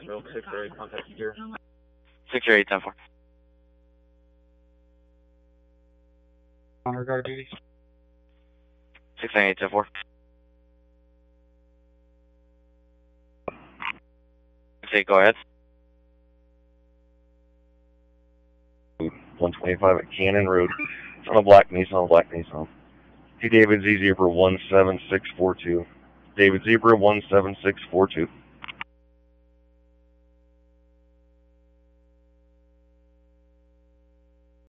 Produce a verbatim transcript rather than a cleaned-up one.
Nashville, six or eight, contact here. six or eight, ten four. Honor guard duty. six nine eight, ten four. six eight, go ahead. one twenty-five at Cannon Road. It's on a black Nissan, black Nissan. T David Z Zebra one seven six four two. David Zebra one seven six four two.